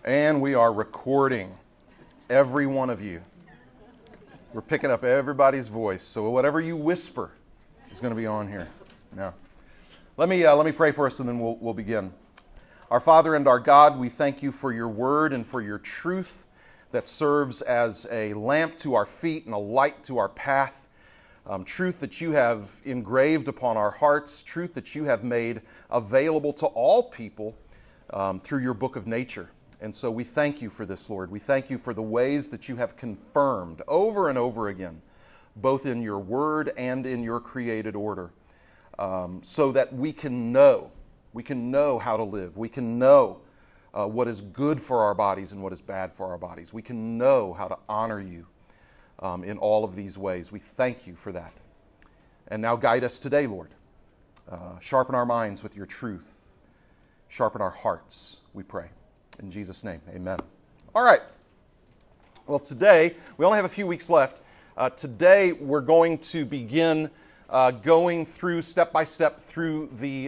And we are recording every one of you. We're picking up everybody's voice. So whatever you whisper is going to be on here. Now, let me pray for us and then we'll begin. Our Father and our God, we thank you for your word and for your truth that serves as a lamp to our feet and a light to our path. Truth that you have engraved upon our hearts, truth that you have made available to all people through your book of nature. And so we thank you for this, Lord. We thank you for the ways that you have confirmed over and over again, both in your word and in your created order, so that we can know how to live. We can know what is good for our bodies and what is bad for our bodies. We can know how to honor you in all of these ways. We thank you for that. And now guide us today, Lord. Sharpen our minds with your truth. Sharpen our hearts, we pray. In Jesus' name, amen. All right. Well, today, we only have a few weeks left. Today, we're going to begin going through, step by step, through the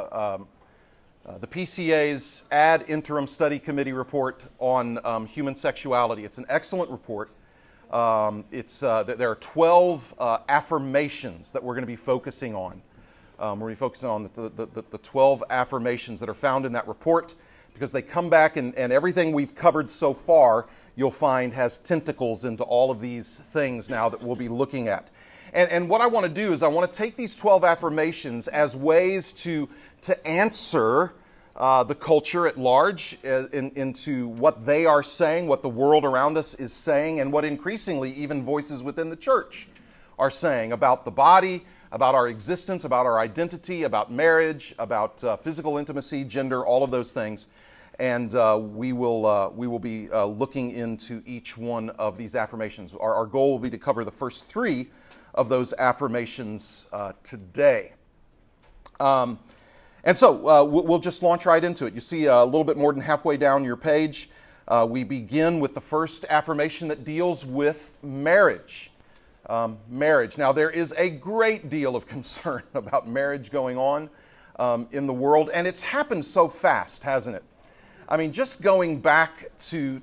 PCA's Ad Interim Study Committee report on human sexuality. It's an excellent report. There are 12 affirmations that we're going to be focusing on. We're going to be focusing on the 12 affirmations that are found in that report, because they come back and everything we've covered so far, you'll find, has tentacles into all of these things now that we'll be looking at. And what I want to do is I want to take these 12 affirmations as ways to answer the culture at large into what they are saying, what the world around us is saying, and what increasingly even voices within the church are saying about the body, about our existence, about our identity, about marriage, about physical intimacy, gender, all of those things. And we will be looking into each one of these affirmations. Our goal will be to cover the first 3 of those affirmations today. And so we'll just launch right into it. You see a little bit more than halfway down your page, we begin with the first affirmation that deals with marriage. Marriage. Now, there is a great deal of concern about marriage going on in the world, and it's happened so fast, hasn't it? I mean, just going back to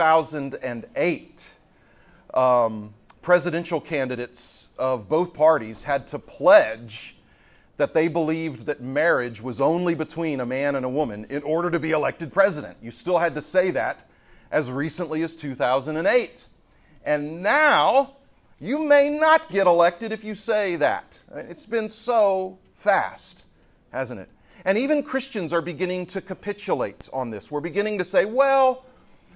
2008, presidential candidates of both parties had to pledge that they believed that marriage was only between a man and a woman in order to be elected president. You still had to say that as recently as 2008. And now, you may not get elected if you say that. It's been so fast, hasn't it? And even Christians are beginning to capitulate on this. We're beginning to say, well,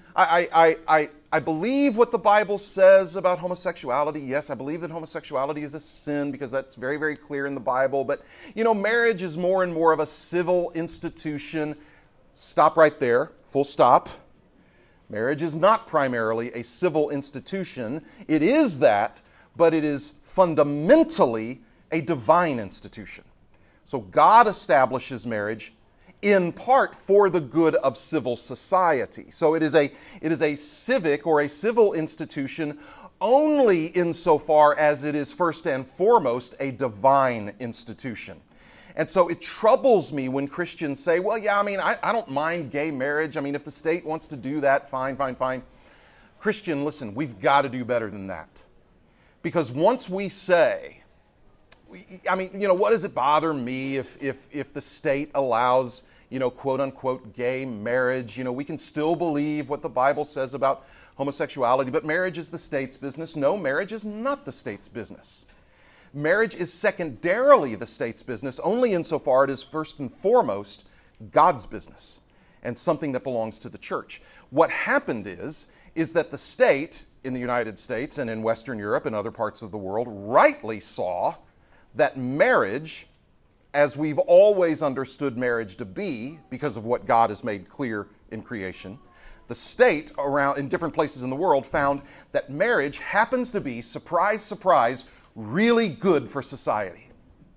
I believe what the Bible says about homosexuality. Yes, I believe that homosexuality is a sin because that's very, very clear in the Bible. But, marriage is more and more of a civil institution. Stop right there. Full stop. Marriage is not primarily a civil institution. It is that, but it is fundamentally a divine institution. So God establishes marriage in part for the good of civil society. So it is a civic or a civil institution only insofar as it is first and foremost a divine institution. And so it troubles me when Christians say, well, yeah, I don't mind gay marriage. If the state wants to do that, fine. Christian, listen, we've got to do better than that. Because once we say, what does it bother me if the state allows, quote unquote gay marriage? We can still believe what the Bible says about homosexuality, but marriage is the state's business. No, marriage is not the state's business. Marriage is secondarily the state's business, only insofar it is first and foremost God's business and something that belongs to the church. What happened is that the state in the United States and in Western Europe and other parts of the world rightly saw that marriage, as we've always understood marriage to be, because of what God has made clear in creation, the state around in different places in the world found that marriage happens to be, surprise, surprise, really good for society.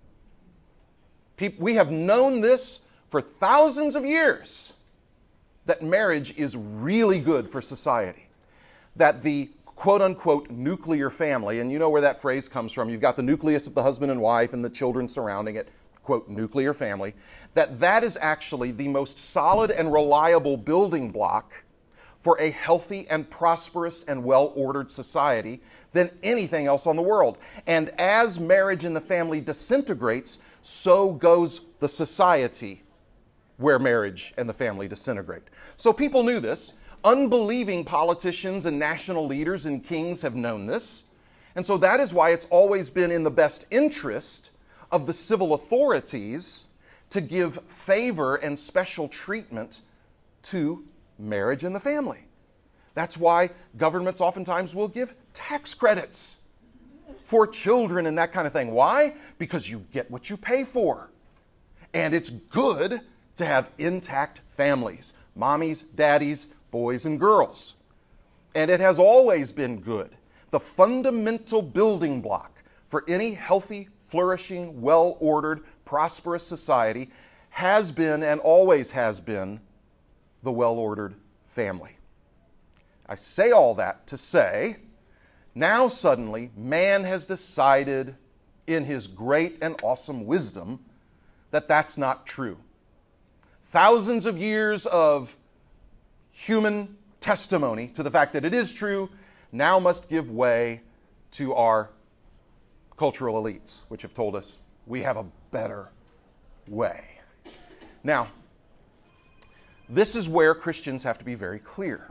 We have known this for thousands of years, that marriage is really good for society. That the quote-unquote nuclear family, and you know where that phrase comes from. You've got the nucleus of the husband and wife and the children surrounding it, quote, nuclear family, that is actually the most solid and reliable building block for a healthy and prosperous and well-ordered society than anything else on the world. And as marriage in the family disintegrates, so goes the society where marriage and the family disintegrate. So people knew this. Unbelieving politicians and national leaders and kings have known this. And so that is why it's always been in the best interest of the civil authorities to give favor and special treatment to marriage and the family. That's why governments oftentimes will give tax credits for children and that kind of thing. Why? Because you get what you pay for. And it's good to have intact families, mommies, daddies, boys and girls. And it has always been good. The fundamental building block for any healthy, flourishing, well-ordered, prosperous society has been and always has been the well-ordered family. I say all that to say, now suddenly man has decided in his great and awesome wisdom that that's not true. Thousands of years of human testimony to the fact that it is true now must give way to our cultural elites, which have told us we have a better way. Now, this is where Christians have to be very clear.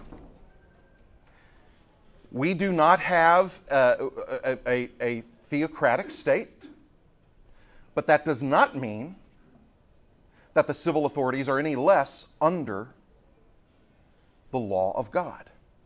We do not have a theocratic state, but that does not mean that the civil authorities are any less under the law of God.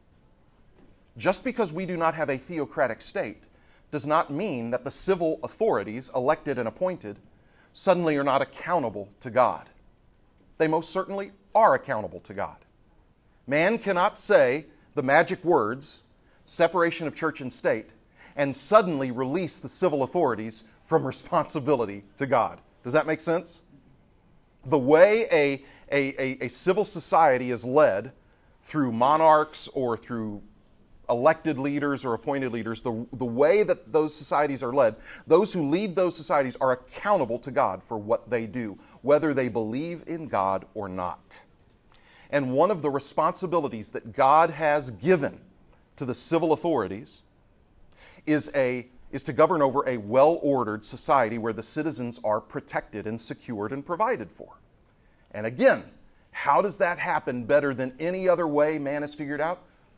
Just because we do not have a theocratic state does not mean that the civil authorities, elected and appointed, suddenly are not accountable to God. They most certainly are accountable to God. Man cannot say the magic words, separation of church and state, and suddenly release the civil authorities from responsibility to God. Does that make sense? The way a civil society is led through monarchs or through elected leaders or appointed leaders, the way that those societies are led, those who lead those societies are accountable to God for what they do, whether they believe in God or not. And one of the responsibilities that God has given to the civil authorities is to govern over a well-ordered society where the citizens are protected and secured and provided for. And again, how does that happen better than any other way man has figured out?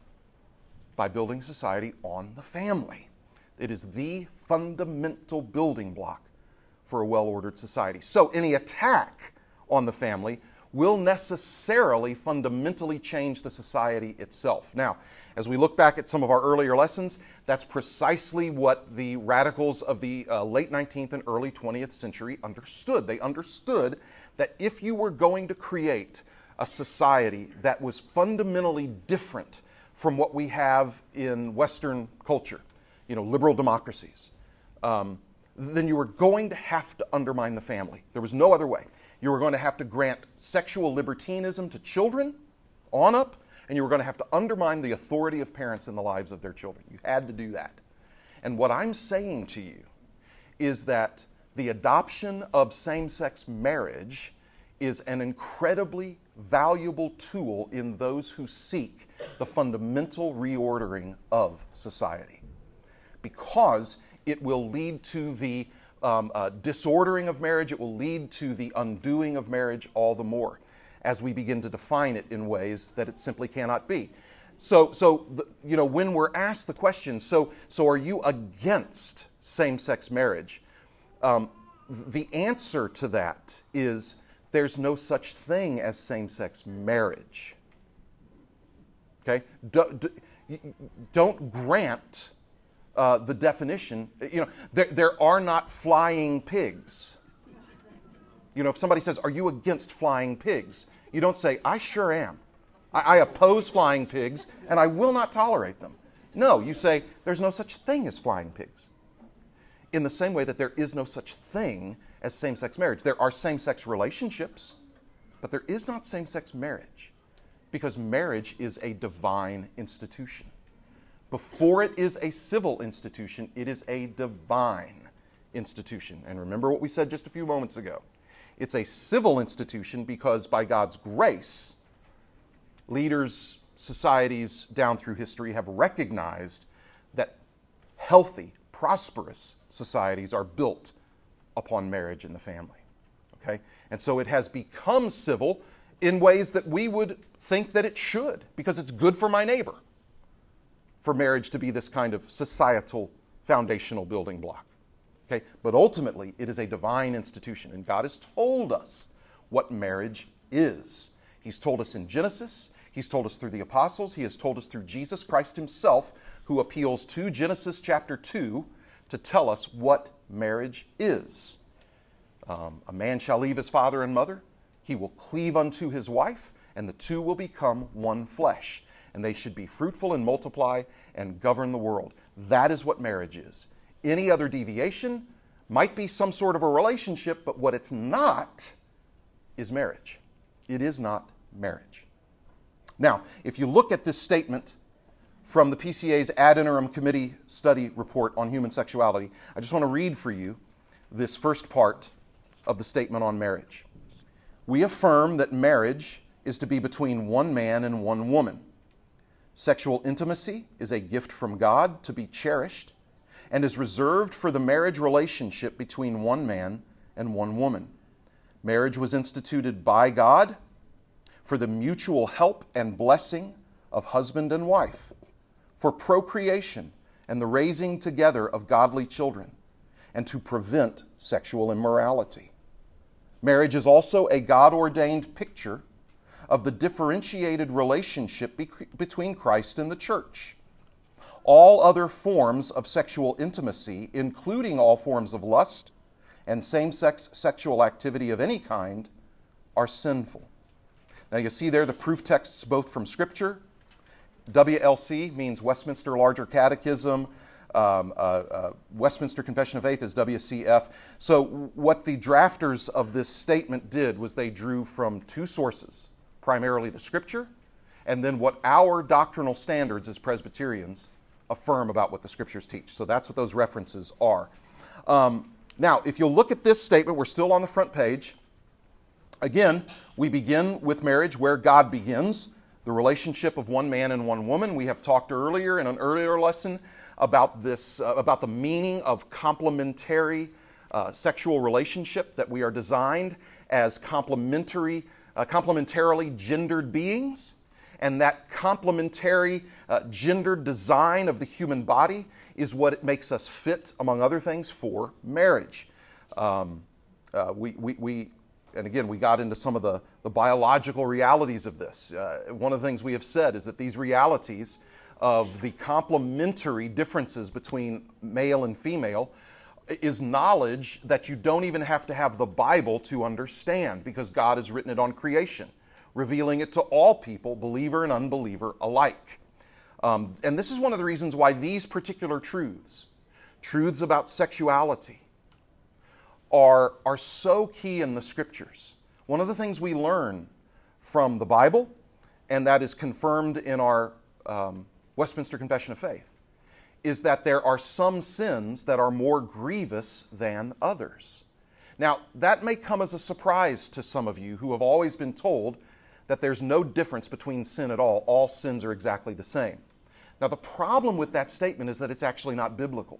By building society on the family. It is the fundamental building block for a well-ordered society. So any attack on the family will necessarily fundamentally change the society itself. Now, as we look back at some of our earlier lessons, that's precisely what the radicals of the late 19th and early 20th century understood. They understood that if you were going to create a society that was fundamentally different from what we have in Western culture, liberal democracies, then you were going to have to undermine the family. There was no other way. You were going to have to grant sexual libertinism to children on up, and you were going to have to undermine the authority of parents in the lives of their children. You had to do that. And what I'm saying to you is that the adoption of same-sex marriage is an incredibly valuable tool in those who seek the fundamental reordering of society, because it will lead to the disordering of marriage. It will lead to the undoing of marriage all the more as we begin to define it in ways that it simply cannot be. So when we're asked the question, so are you against same-sex marriage? The answer to that is there's no such thing as same-sex marriage. Okay? Don't grant the definition. There are not flying pigs. If somebody says, "Are you against flying pigs?" You don't say, "I sure am. I oppose flying pigs, and I will not tolerate them." No, you say, "There's no such thing as flying pigs." In the same way that there is no such thing as same-sex marriage. There are same-sex relationships, but there is not same-sex marriage, because marriage is a divine institution. Before it is a civil institution, it is a divine institution. And remember what we said just a few moments ago. It's a civil institution because by God's grace, leaders societies down through history have recognized that healthy, prosperous societies are built upon marriage and the family. Okay? And so it has become civil in ways that we would think that it should, because it's good for my neighbor for marriage to be this kind of societal foundational building block. Okay? But ultimately, it is a divine institution, and God has told us what marriage is. He's told us in Genesis, He's told us through the apostles, He has told us through Jesus Christ Himself, who appeals to Genesis chapter 2 to tell us what marriage is. A man shall leave his father and mother, he will cleave unto his wife, and the two will become one flesh. And they should be fruitful and multiply and govern the world. That is what marriage is. Any other deviation might be some sort of a relationship, but what it's not is marriage. It is not marriage. Now, if you look at this statement from the PCA's Ad Interim Committee Study Report on Human Sexuality, I just want to read for you this first part of the statement on marriage. We affirm that marriage is to be between one man and one woman. Sexual intimacy is a gift from God to be cherished and is reserved for the marriage relationship between one man and one woman. Marriage was instituted by God for the mutual help and blessing of husband and wife, for procreation and the raising together of godly children, and to prevent sexual immorality. Marriage is also a God-ordained picture of the differentiated relationship between Christ and the church. All other forms of sexual intimacy, including all forms of lust and same-sex sexual activity of any kind, are sinful. Now you see there the proof texts both from Scripture. WLC means Westminster Larger Catechism. Westminster Confession of Faith is WCF. So what the drafters of this statement did was they drew from two sources, primarily the Scripture, and then what our doctrinal standards as Presbyterians affirm about what the Scriptures teach. So that's what those references are. Now, if you'll look at this statement, we're still on the front page. Again, we begin with marriage where God begins, the relationship of one man and one woman. We have talked earlier in an earlier lesson about this, about the meaning of complementary sexual relationship, that we are designed as complementarily gendered beings, and that complementary gendered design of the human body is what it makes us fit, among other things, for marriage. And again, we got into some of the biological realities of this. One of the things we have said is that these realities of the complementary differences between male and female is knowledge that you don't even have to have the Bible to understand, because God has written it on creation, revealing it to all people, believer and unbeliever alike. And this is one of the reasons why these particular truths about sexuality, are so key in the Scriptures. One of the things we learn from the Bible, and that is confirmed in our Westminster Confession of Faith, is that there are some sins that are more grievous than others. Now, that may come as a surprise to some of you who have always been told that there's no difference between sin at all. All sins are exactly the same. Now, the problem with that statement is that it's actually not biblical.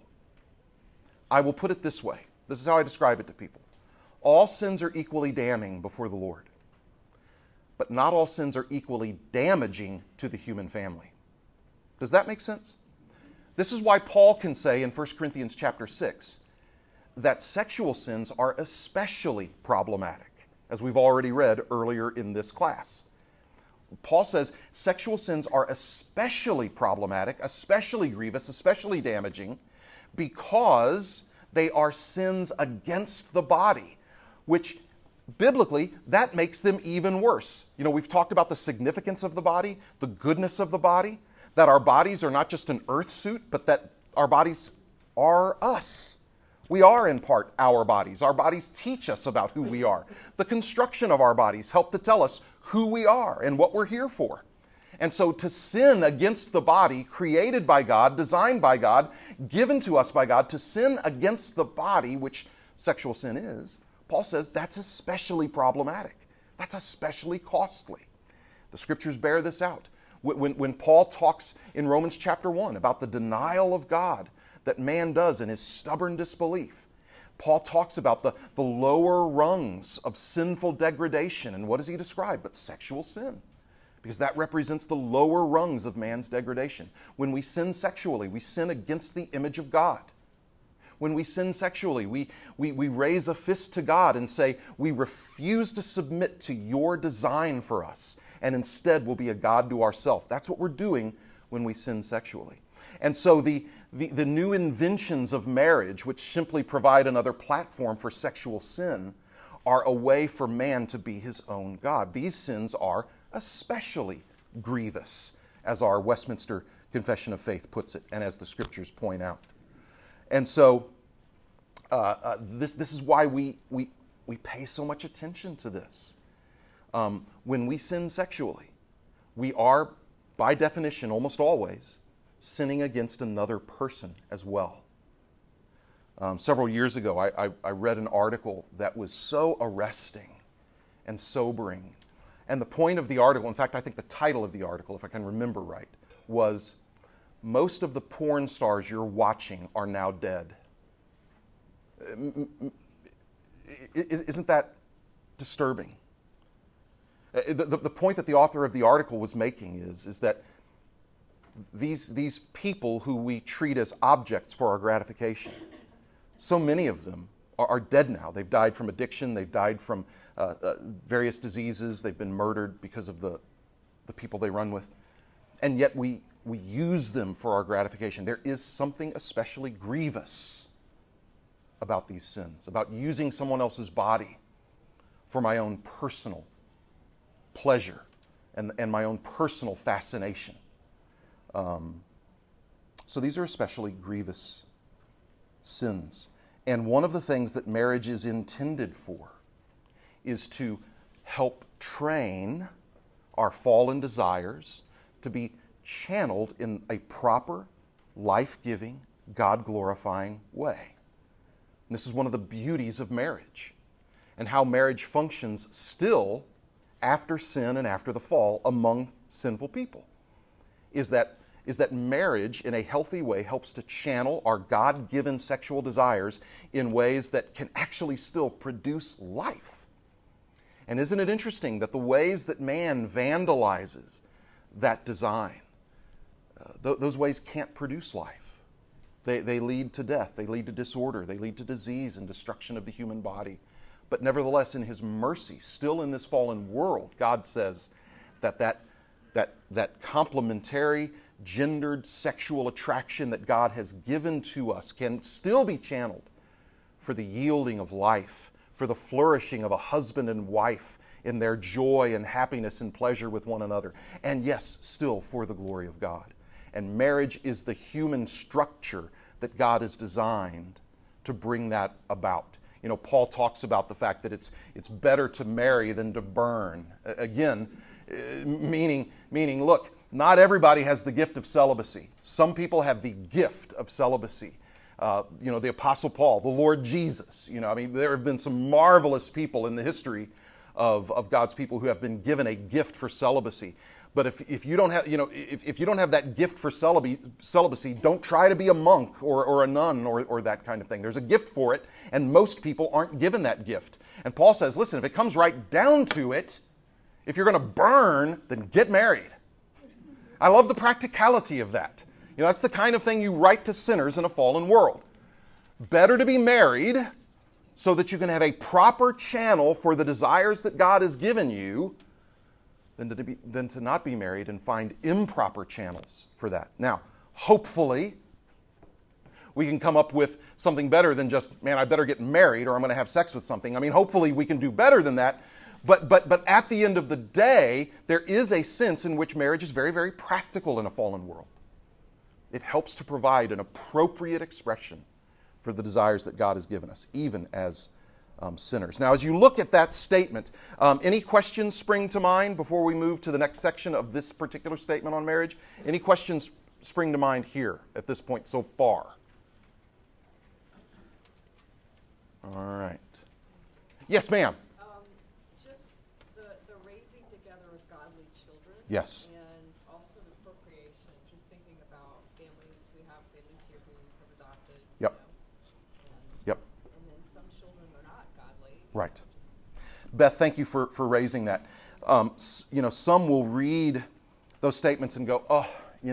I will put it this way. This is how I describe it to people. All sins are equally damning before the Lord, but not all sins are equally damaging to the human family. Does that make sense? This is why Paul can say in 1 Corinthians chapter 6 that sexual sins are especially problematic, as we've already read earlier in this class. Paul says sexual sins are especially problematic, especially grievous, especially damaging, because they are sins against the body, which biblically, that makes them even worse. You know, we've talked about the significance of the body, the goodness of the body, that our bodies are not just an earth suit, but that our bodies are us. We are in part our bodies. Our bodies teach us about who we are. The construction of our bodies help to tell us who we are and what we're here for. And so to sin against the body created by God, designed by God, given to us by God, to sin against the body, which sexual sin is, Paul says that's especially problematic. That's especially costly. The Scriptures bear this out. When Paul talks in Romans chapter 1 about the denial of God that man does in his stubborn disbelief, Paul talks about the lower rungs of sinful degradation. And what does he describe but sexual sin? Because that represents the lower rungs of man's degradation. When we sin sexually, we sin against the image of God. When we sin sexually, we raise a fist to God and say, we refuse to submit to your design for us, and instead we'll be a God to ourselves. That's what we're doing when we sin sexually. And so the new inventions of marriage, which simply provide another platform for sexual sin, are a way for man to be his own God. These sins are especially grievous, as our Westminster Confession of Faith puts it, and as the Scriptures point out. And so this is why we pay so much attention to this. When we sin sexually, we are, by definition, almost always, sinning against another person as well. Several years ago, I read an article that was so arresting and sobering. And the point of the article, in fact, I think the title of the article, if I can remember right, was, "Most of the porn stars you're watching are now dead." Isn't that disturbing? The point that the author of the article was making is that these people who we treat as objects for our gratification, so many of them are dead now. They've died from addiction. They've died from various diseases. They've been murdered because of the people they run with. And yet we use them for our gratification. There is something especially grievous about these sins, about using someone else's body for my own personal pleasure and my own personal fascination. So these are especially grievous sins. And one of the things that marriage is intended for is to help train our fallen desires to be channeled in a proper, life-giving, God-glorifying way. And this is one of the beauties of marriage, and how marriage functions still after sin and after the fall among sinful people, is that marriage in a healthy way helps to channel our God-given sexual desires in ways that can actually still produce life. And isn't it interesting that the ways that man vandalizes that design, those ways can't produce life. They lead to death, they lead to disorder, they lead to disease and destruction of the human body. But nevertheless, in His mercy, still in this fallen world, God says that complementary, gendered sexual attraction that God has given to us can still be channeled for the yielding of life, for the flourishing of a husband and wife in their joy and happiness and pleasure with one another. And yes, still for the glory of God. And marriage is the human structure that God has designed to bring that about. You know, Paul talks about the fact that it's better to marry than to burn. Again, meaning, look, not everybody has the gift of celibacy. Some people have the gift of celibacy. The Apostle Paul, the Lord Jesus. There have been some marvelous people in the history of God's people who have been given a gift for celibacy. But if you don't have, if you don't have that gift for celibacy, don't try to be a monk or a nun or that kind of thing. There's a gift for it, and most people aren't given that gift. And Paul says, listen, if it comes right down to it, if you're going to burn, then get married. I love the practicality of that. That's the kind of thing you write to sinners in a fallen world. Better to be married so that you can have a proper channel for the desires that God has given you than to not be married and find improper channels for that. Now, hopefully, we can come up with something better than just, man, I better get married or I'm going to have sex with something. Hopefully we can do better than that. But at the end of the day, there is a sense in which marriage is very, very practical in a fallen world. It helps to provide an appropriate expression for the desires that God has given us, even as sinners. Now, as you look at that statement, any questions spring to mind before we move to the next section of this particular statement on marriage? Any questions spring to mind here at this point so far? All right. Yes, ma'am. Just the raising together of godly children. Yes. And also Right. Beth, thank you for raising that. Some will read those statements and go, oh,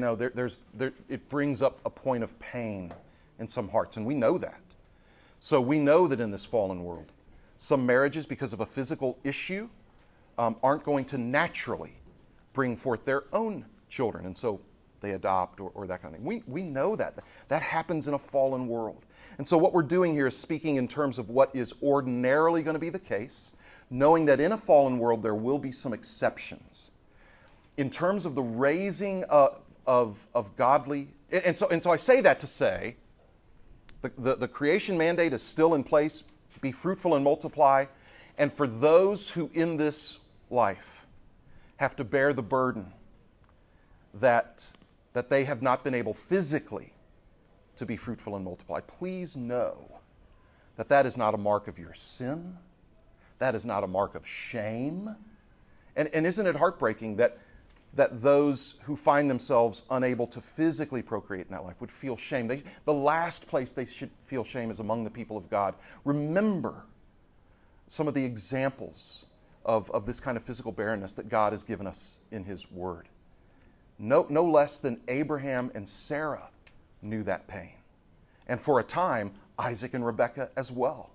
it brings up a point of pain in some hearts, and we know that. So we know that in this fallen world, some marriages, because of a physical issue, aren't going to naturally bring forth their own children, and so they adopt or that kind of thing. We know that. That happens in a fallen world. And so what we're doing here is speaking in terms of what is ordinarily going to be the case, knowing that in a fallen world there will be some exceptions. In terms of the raising of godly, and so I say that to say, the creation mandate is still in place, be fruitful and multiply, and for those who in this life have to bear the burden that they have not been able physically to be fruitful and multiply, please know that that is not a mark of your sin. That is not a mark of shame. And isn't it heartbreaking that those who find themselves unable to physically procreate in that life would feel shame? The last place they should feel shame is among the people of God. Remember some of the examples of this kind of physical barrenness that God has given us in His Word. No less than Abraham and Sarah knew that pain. And for a time, Isaac and Rebekah as well.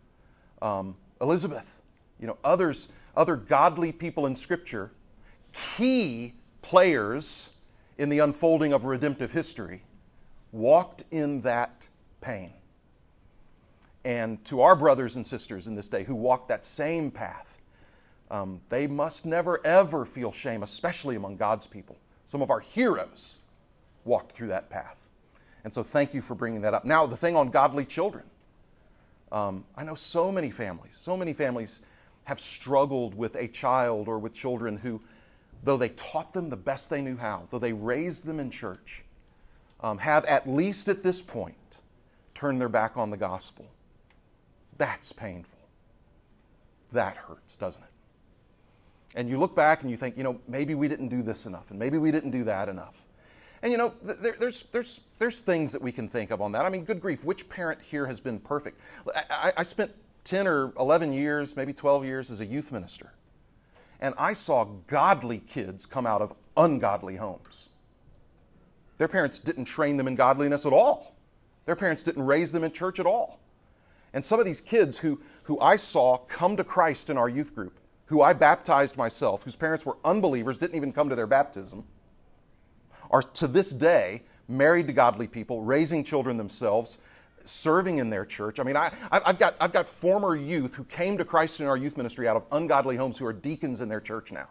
Elizabeth, other godly people in Scripture, key players in the unfolding of redemptive history, walked in that pain. And to our brothers and sisters in this day who walk that same path, they must never, ever feel shame, especially among God's people. Some of our heroes walked through that path. And so thank you for bringing that up. Now, the thing on godly children. I know so many families have struggled with a child or with children who, though they taught them the best they knew how, though they raised them in church, have at least at this point turned their back on the gospel. That's painful. That hurts, doesn't it? And you look back and you think, maybe we didn't do this enough, and maybe we didn't do that enough. And there's things that we can think of on that. I mean, good grief, which parent here has been perfect? I spent 10 or 11 years, maybe 12 years as a youth minister. And I saw godly kids come out of ungodly homes. Their parents didn't train them in godliness at all. Their parents didn't raise them in church at all. And some of these kids who I saw come to Christ in our youth group, who I baptized myself, whose parents were unbelievers, didn't even come to their baptism, are to this day married to godly people, raising children themselves, serving in their church. I mean, I've got former youth who came to Christ in our youth ministry out of ungodly homes who are deacons in their church now,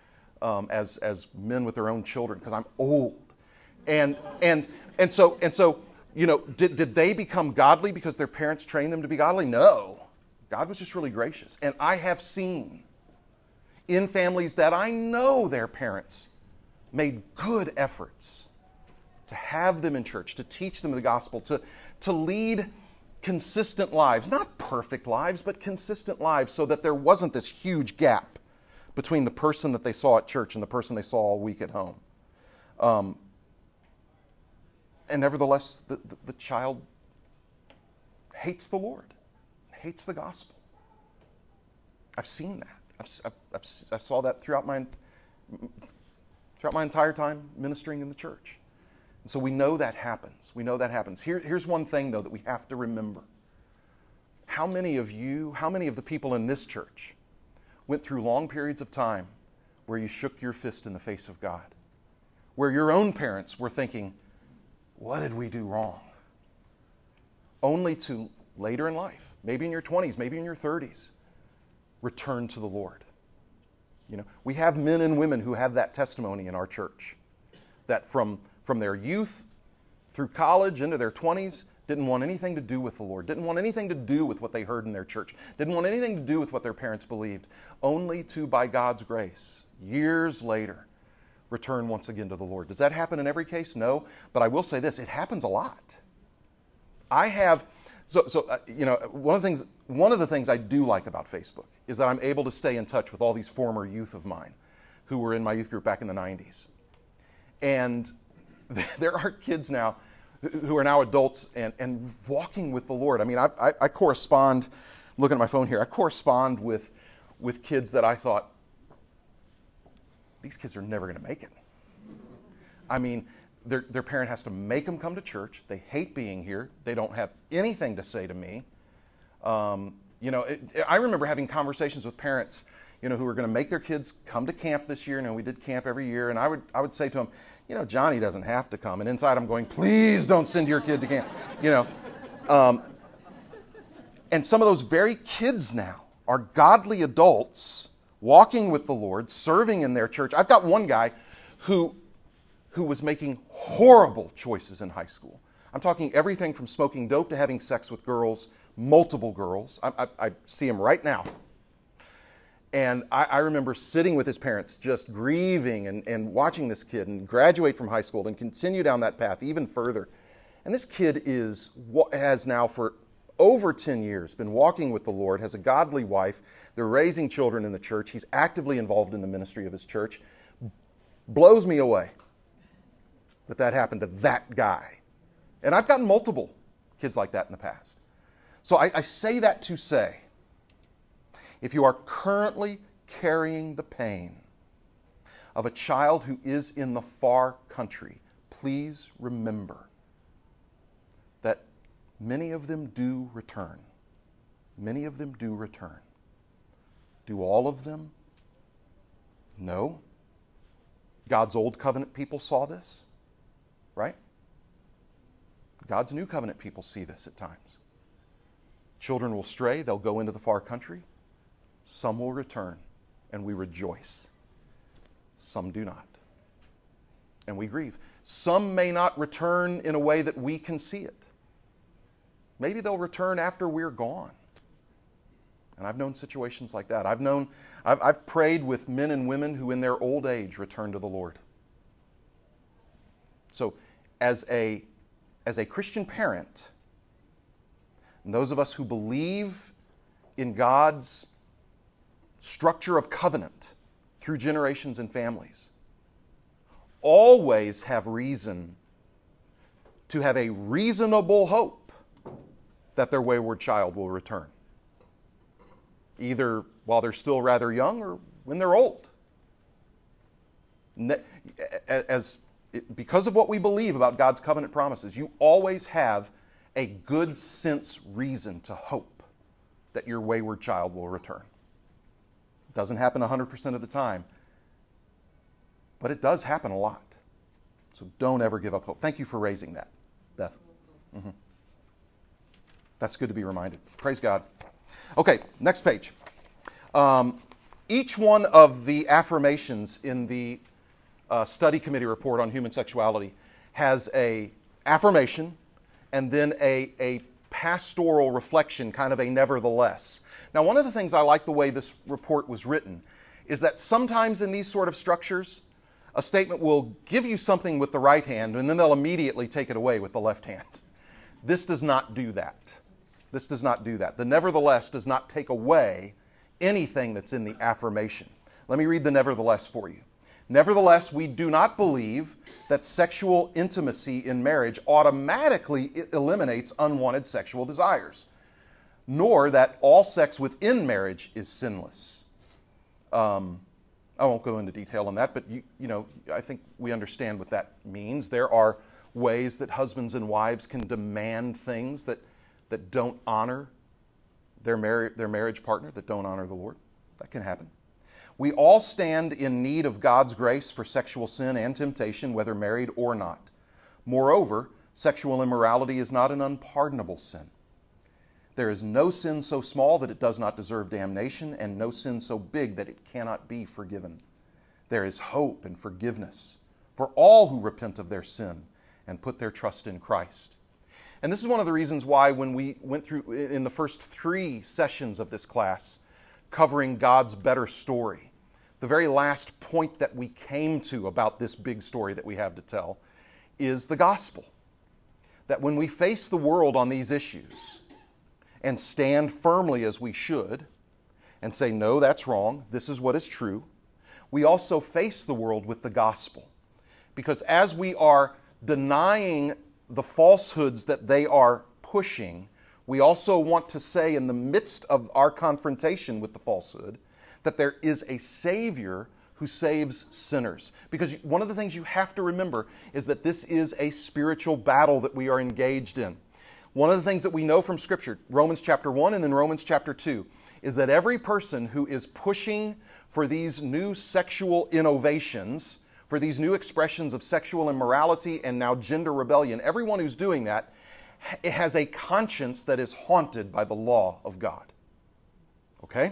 as men with their own children, because I'm old. And so did they become godly because their parents trained them to be godly? No. God was just really gracious. And I have seen in families that I know their parents made good efforts to have them in church, to teach them the gospel, to lead consistent lives, not perfect lives, but consistent lives, so that there wasn't this huge gap between the person that they saw at church and the person they saw all week at home. And nevertheless, the child hates the Lord, hates the gospel. I've seen that. I saw that throughout my entire time ministering in the church. And so we know that happens. Here's one thing, though, that we have to remember. How many of the people in this church went through long periods of time where you shook your fist in the face of God? Where your own parents were thinking, what did we do wrong? Only to later in life, maybe in your 20s, maybe in your 30s, return to the Lord. We have men and women who have that testimony in our church, that from their youth through college into their 20s, didn't want anything to do with the Lord, didn't want anything to do with what they heard in their church, didn't want anything to do with what their parents believed, only to, by God's grace, years later, return once again to the Lord. Does that happen in every case? No. But I will say this, it happens a lot. One of the things I do like about Facebook is that I'm able to stay in touch with all these former youth of mine who were in my youth group back in the 90s. And there are kids now who are now adults and walking with the Lord. I mean, I correspond looking at my phone here, I correspond with kids that I thought, these kids are never going to make it. I mean, their parent has to make them come to church. They hate being here. They don't have anything to say to me. I remember having conversations with parents, who were going to make their kids come to camp this year. We did camp every year, and I would say to them, Johnny doesn't have to come. And inside I'm going, please don't send your kid to camp. And some of those very kids now are godly adults walking with the Lord, serving in their church. I've got one guy who was making horrible choices in high school. I'm talking everything from smoking dope to having sex with girls, multiple girls. I see him right now. And I remember sitting with his parents just grieving and watching this kid and graduate from high school and continue down that path even further. And this kid has now for over 10 years been walking with the Lord, has a godly wife. They're raising children in the church. He's actively involved in the ministry of his church. Blows me away that that happened to that guy. And I've gotten multiple kids like that in the past. So I say that to say, if you are currently carrying the pain of a child who is in the far country, please remember that many of them do return. Many of them do return. Do all of them? No. God's old covenant people saw this, right? God's new covenant people see this at times. Children will stray, they'll go into the far country. Some will return, and we rejoice. Some do not. And we grieve. Some may not return in a way that we can see it. Maybe they'll return after we're gone. And I've known situations like that. I've prayed with men and women who in their old age return to the Lord. So as a Christian parent, and those of us who believe in God's structure of covenant through generations and families, always have reason to have a reasonable hope that their wayward child will return, either while they're still rather young or when they're old. Because of what we believe about God's covenant promises, you always have a good sense reason to hope that your wayward child will return. It doesn't happen 100% of the time, but it does happen a lot. So don't ever give up hope. Thank you for raising that, Beth. Mm-hmm. That's good to be reminded. Praise God. Okay, next page. Each one of the affirmations in the study committee report on human sexuality has a affirmation and then a pastoral reflection, kind of a nevertheless. Now, one of the things I like the way this report was written is that sometimes in these sort of structures, a statement will give you something with the right hand and then they'll immediately take it away with the left hand. This does not do that. This does not do that. The nevertheless does not take away anything that's in the affirmation. Let me read the nevertheless for you. Nevertheless, we do not believe that sexual intimacy in marriage automatically eliminates unwanted sexual desires, nor that all sex within marriage is sinless. I won't go into detail on that, but I think we understand what that means. There are ways that husbands and wives can demand things that don't honor their marriage partner, that don't honor the Lord. That can happen. We all stand in need of God's grace for sexual sin and temptation, whether married or not. Moreover, sexual immorality is not an unpardonable sin. There is no sin so small that it does not deserve damnation, and no sin so big that it cannot be forgiven. There is hope and forgiveness for all who repent of their sin and put their trust in Christ. And this is one of the reasons why when we went through in the first 3 sessions of this class, covering God's better story, the very last point that we came to about this big story that we have to tell is the gospel. That when we face the world on these issues and stand firmly as we should and say, no, that's wrong, this is what is true, we also face the world with the gospel. Because as we are denying the falsehoods that they are pushing, we also want to say in the midst of our confrontation with the falsehood that there is a Savior who saves sinners. Because one of the things you have to remember is that this is a spiritual battle that we are engaged in. One of the things that we know from Scripture, Romans chapter 1 and then Romans chapter 2, is that every person who is pushing for these new sexual innovations, for these new expressions of sexual immorality and now gender rebellion, everyone who's doing that has a conscience that is haunted by the law of God. Okay?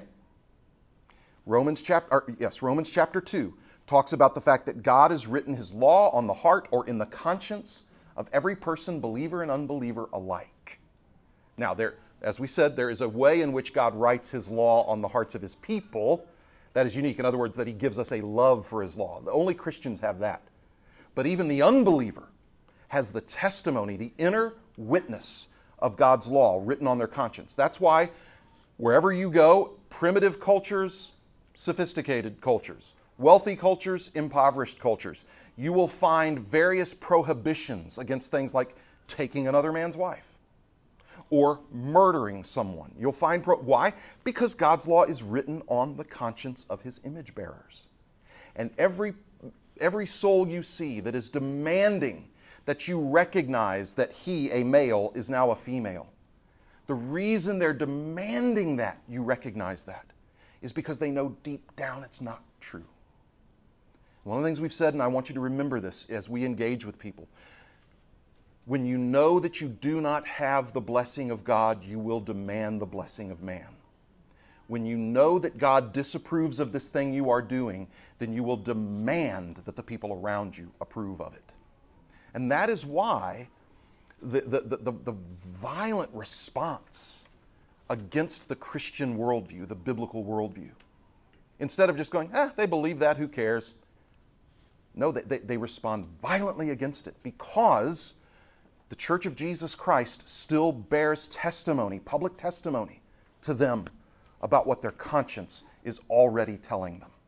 Romans chapter 2 talks about the fact that God has written His law on the heart or in the conscience of every person, believer and unbeliever alike. Now, as we said, there is a way in which God writes His law on the hearts of His people that is unique. In other words, that He gives us a love for His law. Only Christians have that. But even the unbeliever has the testimony, the inner witness of God's law written on their conscience. That's why wherever you go, primitive cultures, sophisticated cultures, wealthy cultures, impoverished cultures, you will find various prohibitions against things like taking another man's wife or murdering someone. You'll find, why? Because God's law is written on the conscience of His image bearers. And every soul you see that is demanding that you recognize that he, a male, is now a female, the reason they're demanding that you recognize that is because they know deep down it's not true. One of the things we've said, and I want you to remember this as we engage with people, when you know that you do not have the blessing of God, you will demand the blessing of man. When you know that God disapproves of this thing you are doing, then you will demand that the people around you approve of it. And that is why the violent response against the Christian worldview, the biblical worldview, instead of just going, they believe that, who cares? No, they respond violently against it because the Church of Jesus Christ still bears testimony, public testimony, to them about what their conscience is already telling them.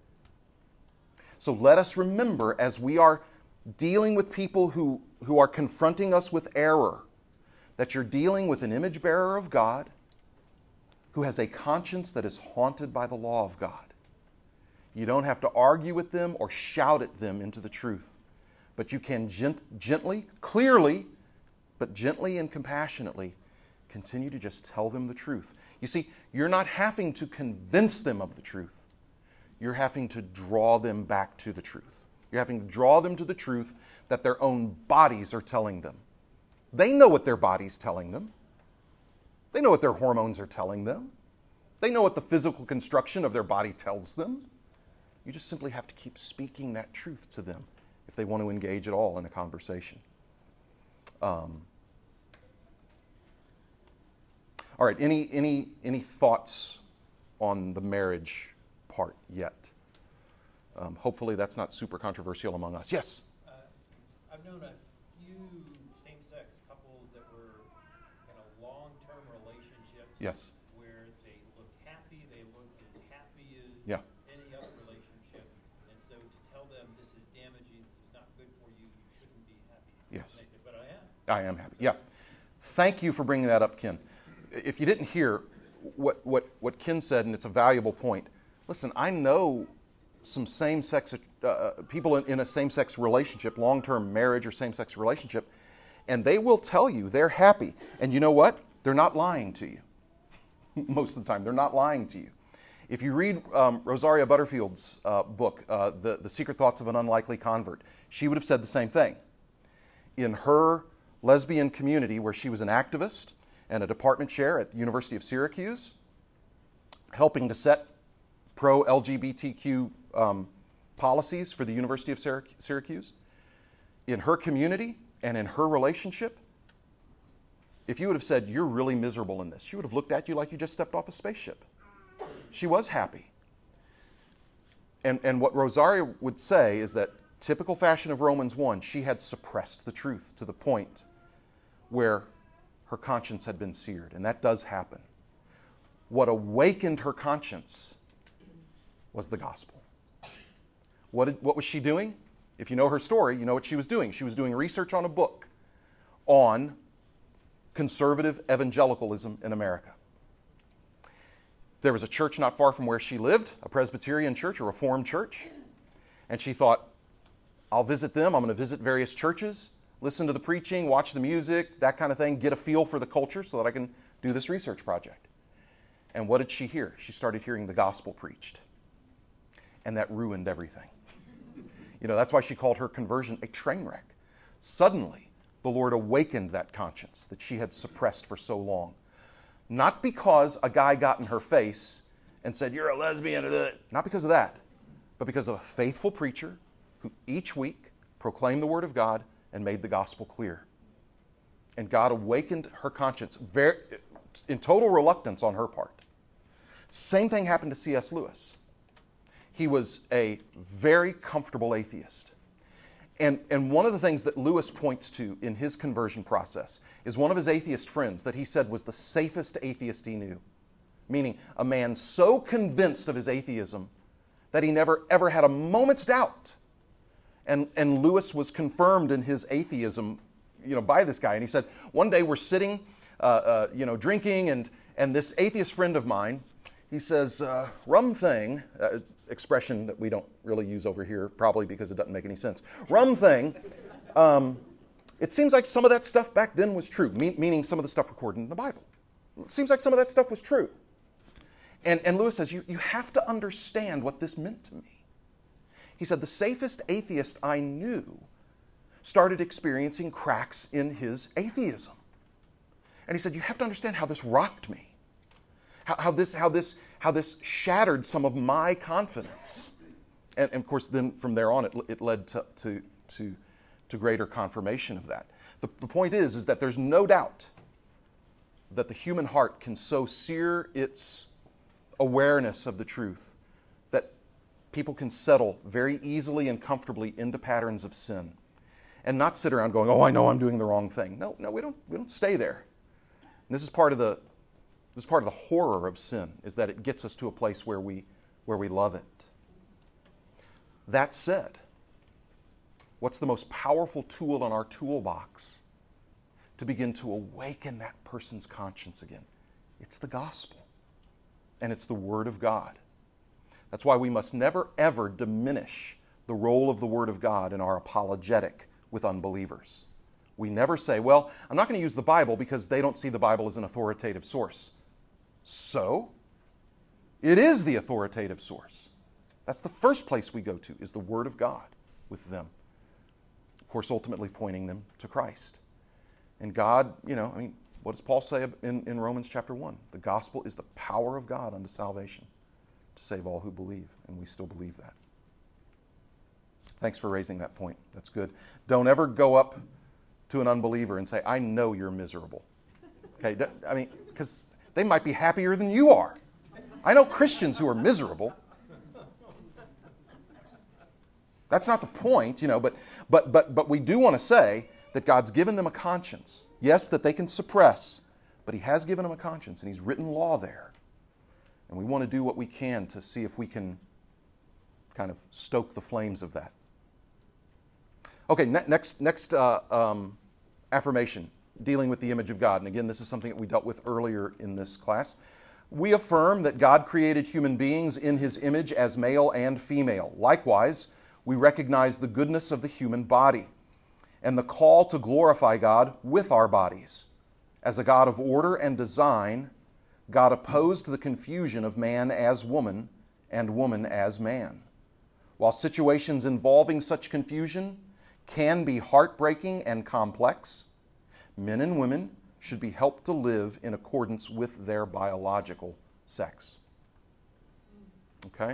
So let us remember, as we are dealing with people who are confronting us with error, that you're dealing with an image bearer of God who has a conscience that is haunted by the law of God. You don't have to argue with them or shout at them into the truth, but you can gently, clearly, but gently and compassionately continue to just tell them the truth. You see, you're not having to convince them of the truth. You're having to draw them back to the truth. You're having to draw them to the truth that their own bodies are telling them. They know what their body's telling them. They know what their hormones are telling them. They know what the physical construction of their body tells them. You just simply have to keep speaking that truth to them if they want to engage at all in a conversation. All right, any thoughts on the marriage part yet? Hopefully that's not super controversial among us. Yes? I've known a few same-sex couples that were in a long-term relationship. Yes. Where they looked happy, they looked as happy as any other relationship. And so to tell them this is damaging, this is not good for you, you shouldn't be happy. Yes. And they say, but I am. I am happy. Yeah. Thank you for bringing that up, Ken. If you didn't hear what Ken said, and it's a valuable point, listen, I know some same-sex people in a same-sex relationship, long-term marriage or same-sex relationship, and they will tell you they're happy. And you know what? They're not lying to you. Most of the time, they're not lying to you. If you read Rosaria Butterfield's book, The Secret Thoughts of an Unlikely Convert, she would have said the same thing. In her lesbian community, where she was an activist and a department chair at the University of Syracuse, helping to set pro-LGBTQ policies for the University of Syracuse, in her community and in her relationship, if you would have said, you're really miserable in this, she would have looked at you like you just stepped off a spaceship. She was happy. And what Rosaria would say is that, typical fashion of Romans 1, she had suppressed the truth to the point where her conscience had been seared. And that does happen. What awakened her conscience was the gospel. What was she doing? If you know her story, you know what she was doing. She was doing research on a book on conservative evangelicalism in America. There was a church not far from where she lived, a Presbyterian church, a Reformed church, and she thought, I'll visit them. I'm going to visit various churches, listen to the preaching, watch the music, that kind of thing, get a feel for the culture so that I can do this research project. And what did she hear? She started hearing the gospel preached. And that ruined everything. That's why she called her conversion a train wreck. Suddenly, the Lord awakened that conscience that she had suppressed for so long. Not because a guy got in her face and said, you're a lesbian. Not because of that, but because of a faithful preacher who each week proclaimed the Word of God and made the gospel clear. And God awakened her conscience in total reluctance on her part. Same thing happened to C.S. Lewis. He was a very comfortable atheist. And one of the things that Lewis points to in his conversion process is one of his atheist friends that he said was the safest atheist he knew. Meaning a man so convinced of his atheism that he never ever had a moment's doubt. And Lewis was confirmed in his atheism, by this guy. And he said, one day we're sitting, drinking, and this atheist friend of mine, he says, rum thing, expression that we don't really use over here, probably because it doesn't make any sense. Rum thing, it seems like some of that stuff back then was true, meaning some of the stuff recorded in the Bible. It seems like some of that stuff was true. And Lewis says, you have to understand what this meant to me. He said, the safest atheist I knew started experiencing cracks in his atheism. And he said, you have to understand how this rocked me. How this shattered some of my confidence. And of course, then from there on, it led to greater confirmation of that. The point is that there's no doubt that the human heart can so sear its awareness of the truth that people can settle very easily and comfortably into patterns of sin and not sit around going, oh, I know I'm doing the wrong thing. No, we don't stay there. And this is part of the horror of sin, is that it gets us to a place where we love it. That said, what's the most powerful tool in our toolbox to begin to awaken that person's conscience again? It's the gospel. And it's the Word of God. That's why we must never, ever diminish the role of the Word of God in our apologetic with unbelievers. We never say, well, I'm not going to use the Bible because they don't see the Bible as an authoritative source. So, it is the authoritative source. That's the first place we go to, is the Word of God with them. Of course, ultimately pointing them to Christ. And God, what does Paul say in Romans chapter 1? The gospel is the power of God unto salvation to save all who believe, and we still believe that. Thanks for raising that point. That's good. Don't ever go up to an unbeliever and say, I know you're miserable. Okay, because they might be happier than you are. I know Christians who are miserable. That's not the point, but we do want to say that God's given them a conscience. Yes, that they can suppress, but He has given them a conscience, and He's written law there. And we want to do what we can to see if we can kind of stoke the flames of that. Okay, next affirmation, dealing with the image of God. And again, this is something that we dealt with earlier in this class. We affirm that God created human beings in His image as male and female. Likewise, we recognize the goodness of the human body and the call to glorify God with our bodies. As a God of order and design, God opposed the confusion of man as woman and woman as man. While situations involving such confusion can be heartbreaking and complex, men and women should be helped to live in accordance with their biological sex. Okay?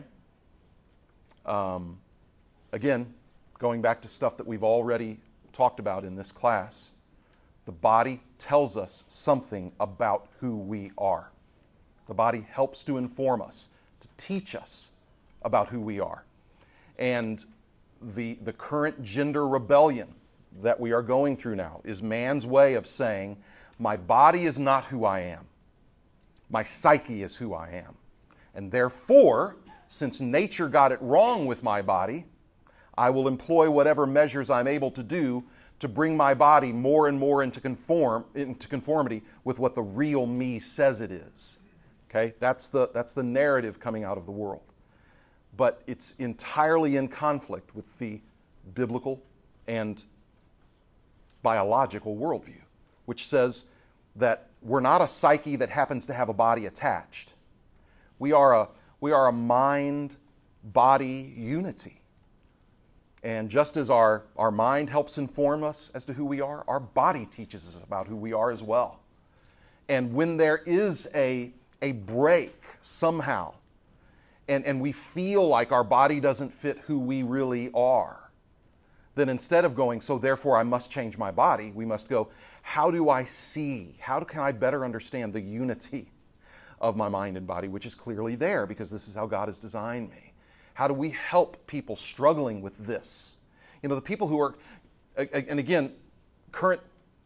Again, going back to stuff that we've already talked about in this class, the body tells us something about who we are. The body helps to inform us, to teach us about who we are. And the current gender rebellion that we are going through now is man's way of saying, my body is not who I am. My psyche is who I am. And therefore, since nature got it wrong with my body, I will employ whatever measures I'm able to do to bring my body more and more into conformity with what the real me says it is. Okay? That's the narrative coming out of the world. But it's entirely in conflict with the biblical and biological worldview, which says that we're not a psyche that happens to have a body attached. We are a mind-body unity. And just as our mind helps inform us as to who we are, our body teaches us about who we are as well. And when there is a break somehow, and we feel like our body doesn't fit who we really are, then instead of going, so therefore I must change my body, we must go, how do I see? How can I better understand the unity of my mind and body, which is clearly there because this is how God has designed me? How do we help people struggling with this? You know, the people who are, and again, current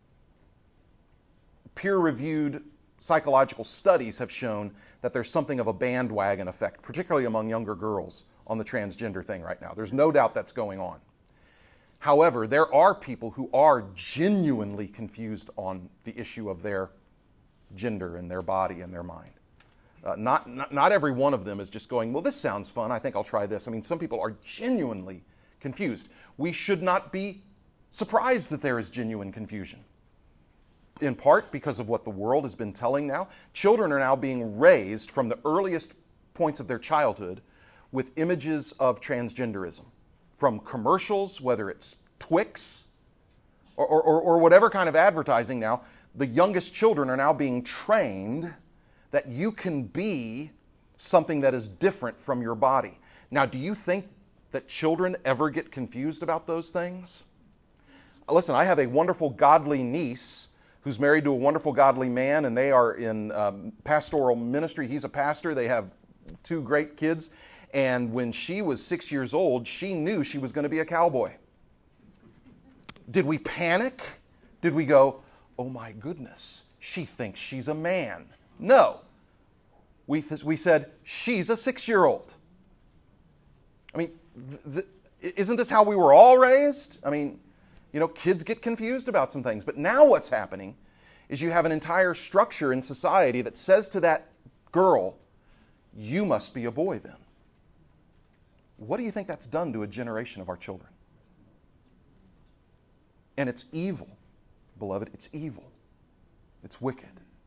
peer-reviewed psychological studies have shown that there's something of a bandwagon effect, particularly among younger girls, on the transgender thing right now. There's no doubt that's going on. However, there are people who are genuinely confused on the issue of their gender and their body and their mind. Not every one of them is just going, well, this sounds fun, I think I'll try this. I mean, some people are genuinely confused. We should not be surprised that there is genuine confusion. In part because of what the world has been telling now. Children are now being raised from the earliest points of their childhood with images of transgenderism. From commercials, whether it's Twix or whatever kind of advertising now, the youngest children are now being trained that you can be something that is different from your body. Now, do you think that children ever get confused about those things? Listen, I have a wonderful godly niece who's married to a wonderful godly man, and they are in pastoral ministry. He's a pastor. They have 2 great kids. And when she was 6 years old, she knew she was going to be a cowboy. Did we panic? Did we go, oh my goodness, she thinks she's a man? No. We said, she's a 6-year-old. I mean, isn't this how we were all raised? I mean, you know, kids get confused about some things. But now what's happening is you have an entire structure in society that says to that girl, you must be a boy then. What do you think that's done to a generation of our children? And it's evil, beloved. It's evil. It's wicked.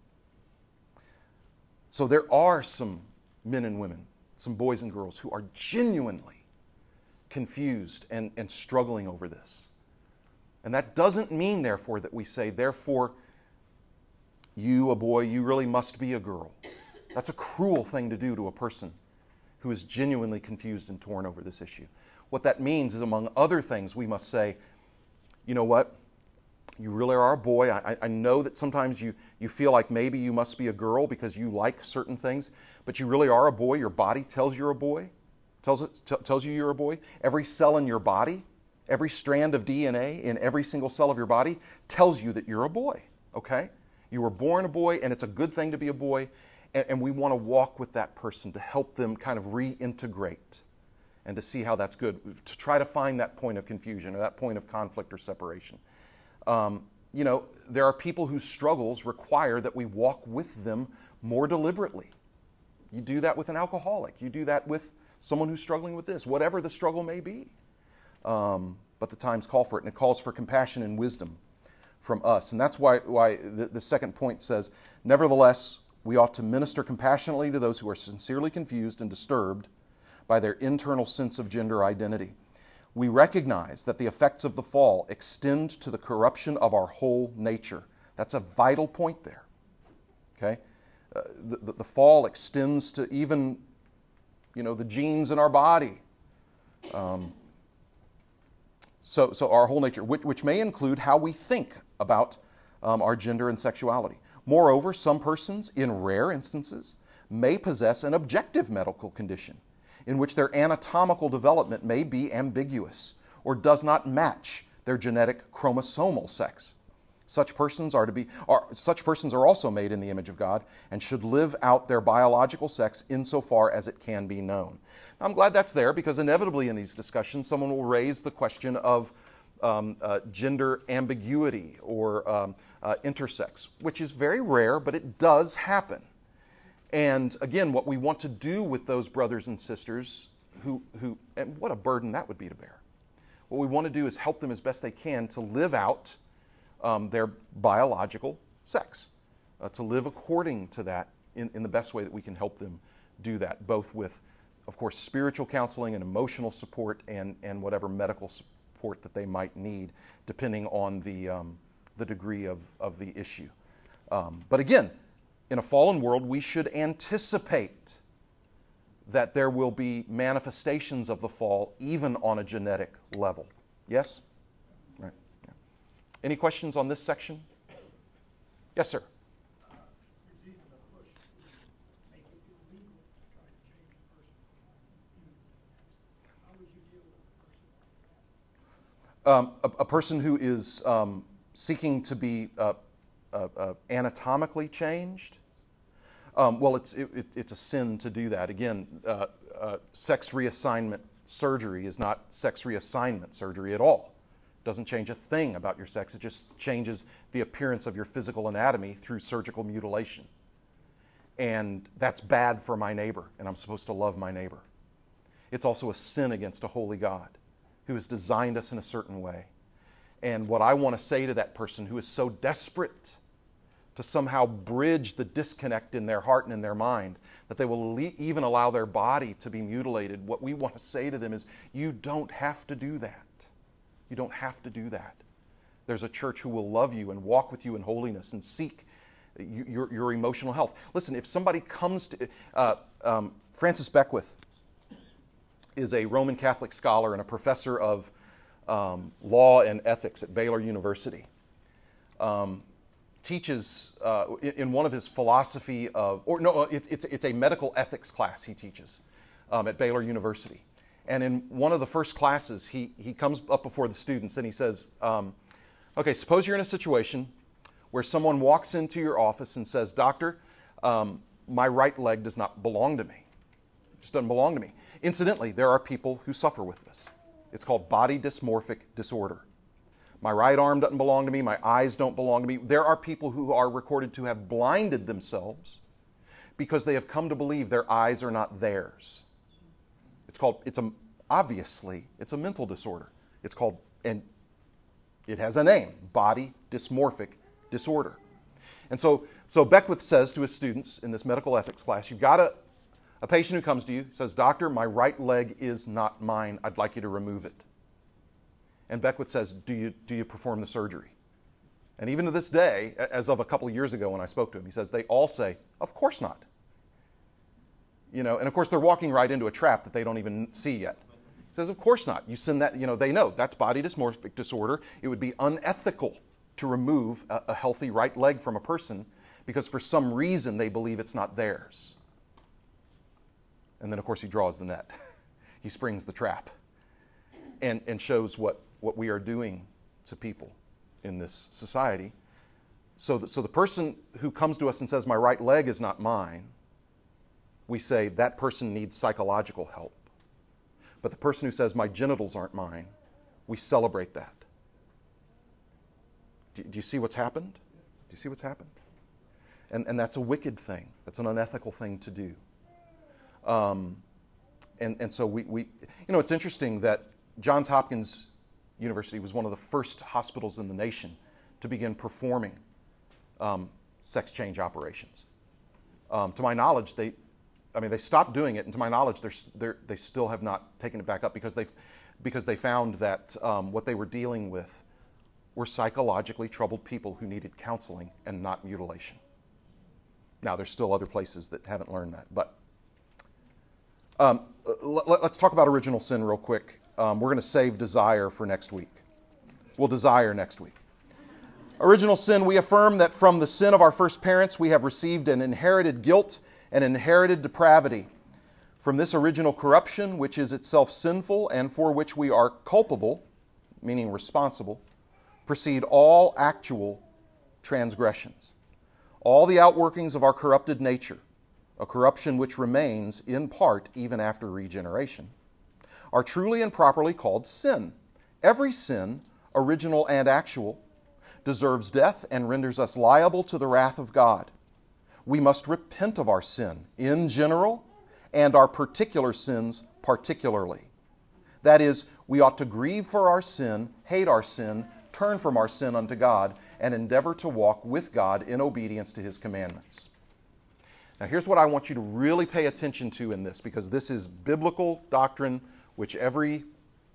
So there are some men and women, some boys and girls who are genuinely confused and struggling over this. And that doesn't mean, therefore, that we say, therefore, you, a boy, you really must be a girl. That's a cruel thing to do to a person who is genuinely confused and torn over this issue. What that means is, among other things, we must say, you know what? You really are a boy. I know that sometimes you feel like maybe you must be a girl because you like certain things, but you really are a boy. Your body tells you're a boy, tells you you're a boy. Every cell in your body, every strand of DNA in every single cell of your body tells you that you're a boy, okay? You were born a boy, and it's a good thing to be a boy, and we want to walk with that person to help them kind of reintegrate and to see how that's good, to try to find that point of confusion or that point of conflict or separation. You know, there are people whose struggles require that we walk with them more deliberately. You do that with an alcoholic. You do that with someone who's struggling with this, whatever the struggle may be. But the times call for it, and it calls for compassion and wisdom from us. And that's why the second point says, nevertheless, we ought to minister compassionately to those who are sincerely confused and disturbed by their internal sense of gender identity. We recognize that the effects of the fall extend to the corruption of our whole nature. That's a vital point there. Okay? The fall extends to even, the genes in our body. So our whole nature, which may include how we think about our gender and sexuality. Moreover, some persons, in rare instances, may possess an objective medical condition in which their anatomical development may be ambiguous or does not match their genetic chromosomal sex. Such persons are also made in the image of God and should live out their biological sex insofar as it can be known. Now, I'm glad that's there because inevitably in these discussions someone will raise the question of gender ambiguity or intersex, which is very rare, but it does happen. And again, what we want to do with those brothers and sisters who and what a burden that would be to bear. What we want to do is help them as best they can to live out their biological sex, to live according to that in the best way that we can help them do that, both with, of course, spiritual counseling and emotional support and whatever medical support that they might need, depending on the degree of the issue. But again, in a fallen world, we should anticipate that there will be manifestations of the fall, even on a genetic level. Yes? Right. Yeah. Any questions on this section? Yes, sir. There's even a push to make it illegal to try to change a person from one human to the next. How would you deal with a person like that? A person who is seeking to be anatomically changed? Well, it's a sin to do that. Again, sex reassignment surgery is not sex reassignment surgery at all. It doesn't change a thing about your sex. It just changes the appearance of your physical anatomy through surgical mutilation. And that's bad for my neighbor, and I'm supposed to love my neighbor. It's also a sin against a holy God who has designed us in a certain way. And what I want to say to that person who is so desperate to somehow bridge the disconnect in their heart and in their mind, that they will even allow their body to be mutilated, what we want to say to them is, you don't have to do that. You don't have to do that. There's a church who will love you and walk with you in holiness and seek your emotional health. Listen, if somebody comes to... Francis Beckwith is a Roman Catholic scholar and a professor of law and ethics at Baylor University. Teaches in one of his philosophy of, it's a medical ethics class he teaches at Baylor University. And in one of the first classes, he comes up before the students and he says, okay, suppose you're in a situation where someone walks into your office and says, Doctor, my right leg does not belong to me. It just doesn't belong to me. Incidentally, there are people who suffer with this. It's called body dysmorphic disorder. My right arm doesn't belong to me. My eyes don't belong to me. There are people who are recorded to have blinded themselves because they have come to believe their eyes are not theirs. Obviously, it's a mental disorder. It's called, and it has a name, body dysmorphic disorder. And so Beckwith says to his students in this medical ethics class, you've got a patient who comes to you, says, Doctor, my right leg is not mine. I'd like you to remove it. And Beckwith says, do you perform the surgery? And even to this day, as of a couple of years ago when I spoke to him, he says, they all say, of course not. And of course they're walking right into a trap that they don't even see yet. He says, of course not. You send that, they know that's body dysmorphic disorder. It would be unethical to remove a healthy right leg from a person because for some reason they believe it's not theirs. And then of course he draws the net. He springs the trap and shows what we are doing to people in this society. So the person who comes to us and says, my right leg is not mine, we say that person needs psychological help. But the person who says, my genitals aren't mine, we celebrate that. Do you see what's happened? Do you see what's happened? And that's a wicked thing. That's an unethical thing to do. And so we it's interesting that Johns Hopkins University was one of the first hospitals in the nation to begin performing sex change operations. To my knowledge, they stopped doing it, and to my knowledge, they still have not taken it back up because they found that what they were dealing with were psychologically troubled people who needed counseling and not mutilation. Now, there's still other places that haven't learned that, but let's talk about original sin real quick. We're going to save desire for next week. We'll desire next week. Original sin, we affirm that from the sin of our first parents, we have received an inherited guilt and inherited depravity. From this original corruption, which is itself sinful and for which we are culpable, meaning responsible, proceed all actual transgressions. All the outworkings of our corrupted nature, a corruption which remains in part even after regeneration, are truly and properly called sin. Every sin original and actual, deserves death and renders us liable to the wrath of God. We must repent of our sin in general and our particular sins particularly. That is, we ought to grieve for our sin, hate our sin, turn from our sin unto God, and endeavor to walk with God in obedience to His commandments. Now, here's what I want you to really pay attention to in this, because this is biblical doctrine which every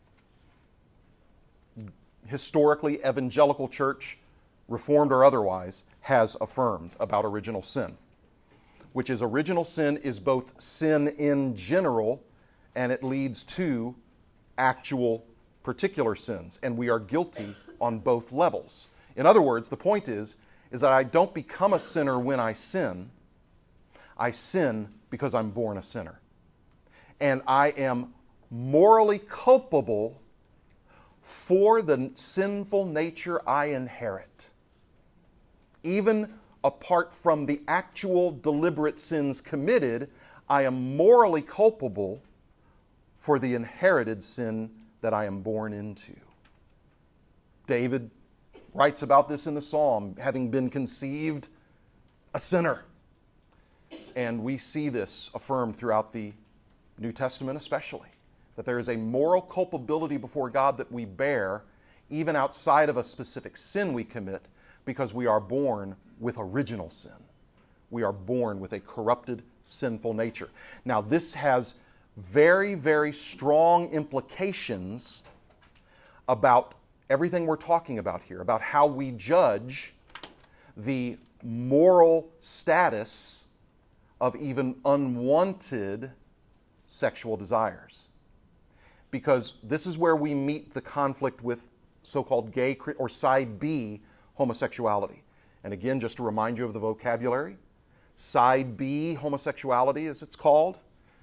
historically evangelical church, Reformed or otherwise, has affirmed about original sin, which is original sin is both sin in general and it leads to actual particular sins, and we are guilty on both levels. In other words, the point is that I don't become a sinner when I sin. I sin because I'm born a sinner. And I am morally culpable for the sinful nature I inherit. Even apart from the actual deliberate sins committed, I am morally culpable for the inherited sin that I am born into. David writes about this in the Psalm, having been conceived a sinner. And we see this affirmed throughout the New Testament especially, that there is a moral culpability before God that we bear even outside of a specific sin we commit, because we are born with original sin. We are born with a corrupted, sinful nature. Now, this has very, very strong implications about everything we're talking about here, about how we judge the moral status of even unwanted sexual desires. Because this is where we meet the conflict with so-called gay or side B homosexuality. And again, just to remind you of the vocabulary, side B homosexuality, as it's called,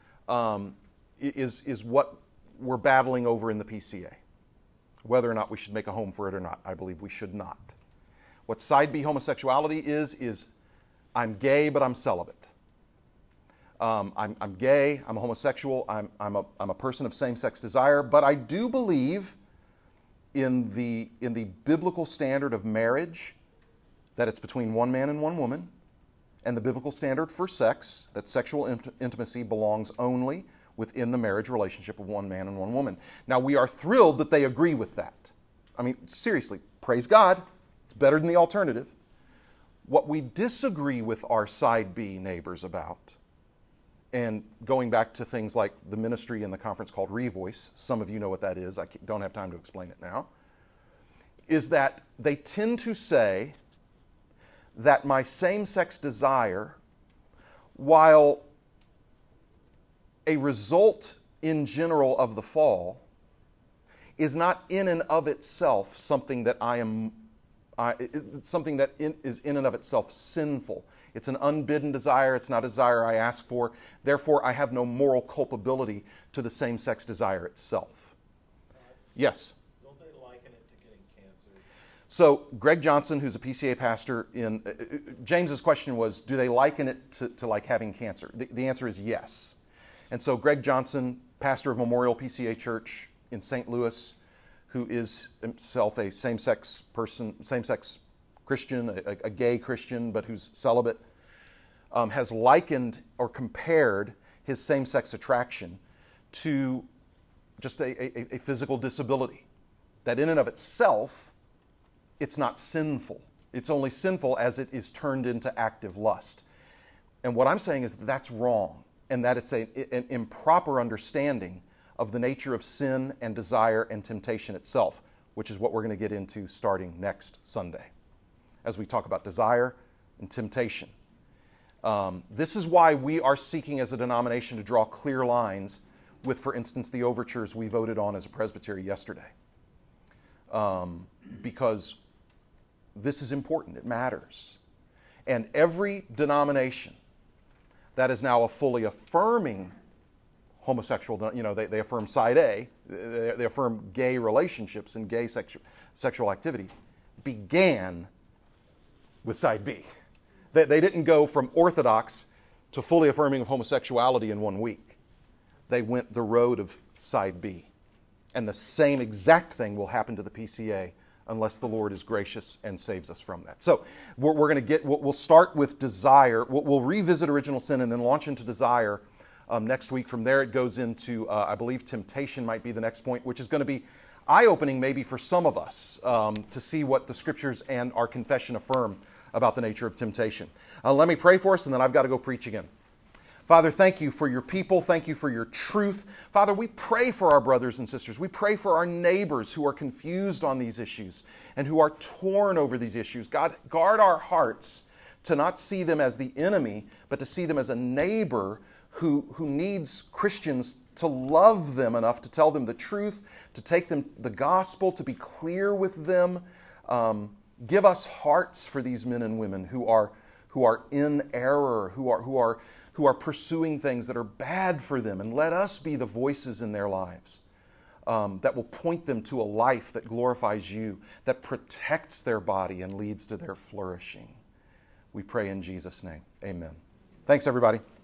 is what we're battling over in the PCA. Whether or not we should make a home for it or not, I believe we should not. What side B homosexuality is I'm gay, but I'm celibate. I'm gay, I'm a homosexual, I'm a person of same-sex desire, but I do believe in the biblical standard of marriage, that it's between one man and one woman, and the biblical standard for sex, that sexual intimacy belongs only within the marriage relationship of one man and one woman. Now, we are thrilled that they agree with that. I mean, seriously, praise God. It's better than the alternative. What we disagree with our side B neighbors about, and going back to things like the ministry in the conference called Revoice, some of you know what that is, I don't have time to explain it now, is that they tend to say that my same-sex desire, while a result in general of the fall, is not in and of itself something that something that is in and of itself sinful. It's an unbidden desire. It's not a desire I ask for. Therefore, I have no moral culpability to the same-sex desire itself. Yes? Don't they liken it to getting cancer? So Greg Johnson, who's a PCA pastor in... James's question was, do they liken it to like having cancer? The answer is yes. And so Greg Johnson, pastor of Memorial PCA Church in St. Louis, who is himself a same-sex person, same-sex Christian, a gay Christian, but who's celibate, has likened or compared his same-sex attraction to just a physical disability. That in and of itself, it's not sinful. It's only sinful as it is turned into active lust. And what I'm saying is that's wrong, and that it's an improper understanding of the nature of sin and desire and temptation itself, which is what we're going to get into starting next Sunday, as we talk about desire and temptation. This is why we are seeking as a denomination to draw clear lines with, for instance, the overtures we voted on as a presbytery yesterday. Because this is important, it matters. And every denomination that is now a fully affirming homosexual, they affirm side A, they affirm gay relationships and gay sexual activity, began with side B. They didn't go from orthodox to fully affirming of homosexuality in 1 week. They went the road of side B. And the same exact thing will happen to the PCA unless the Lord is gracious and saves us from that. So we're going to we'll start with desire. We'll revisit original sin and then launch into desire next week. From there it goes into, I believe, temptation might be the next point, which is going to be eye-opening maybe for some of us to see what the Scriptures and our confession affirm about the nature of temptation. Let me pray for us, and then I've got to go preach again. Father, thank you for your people. Thank you for your truth. Father, we pray for our brothers and sisters. We pray for our neighbors who are confused on these issues and who are torn over these issues. God, guard our hearts to not see them as the enemy, but to see them as a neighbor who needs Christians to love them enough to tell them the truth, to take them the gospel, to be clear with them. Give us hearts for these men and women who are in error, who are pursuing things that are bad for them, and let us be the voices in their lives that will point them to a life that glorifies you, that protects their body and leads to their flourishing. We pray in Jesus' name. Amen. Thanks, everybody.